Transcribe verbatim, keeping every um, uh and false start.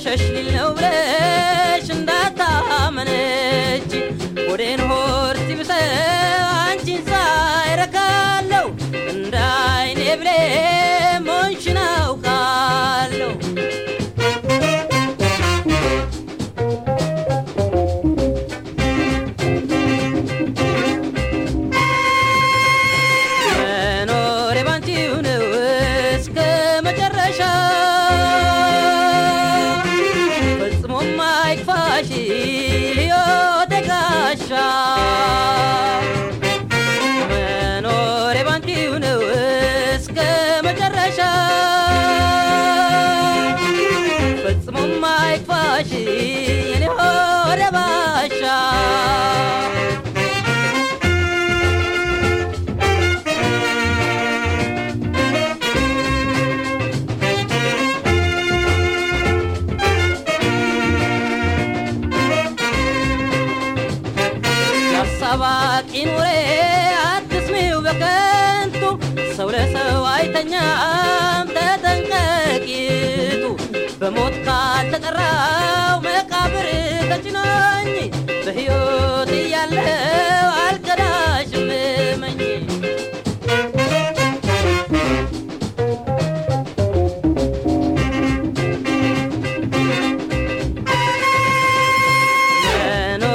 ገሸሽ ሊል ነው ብለሽ እንዳታመነች ወዴን ሆር ሲብሰው አንቺን ሳይረካለው እንዳይኔ ብሌ ሞንሽን አውቃለሁ መኖሬ ባንቺው ነው እስከ መጨረሻ ፈጽሞ ማይክፋሽ ሕይወቴ ጋሻ መኖሬ ባንቺው ነው እስከ መጨረሻ ፈጽሞ ማይክፋሽ የኔ ሆዴ ባሻ ያሳባቂ ኑሬ አትስሚው በከንቱ ሰው ለሰው አይተኛም ተጠንቀቂቱ በሞት ካልተጠራው መቃብር ተጭኖኝ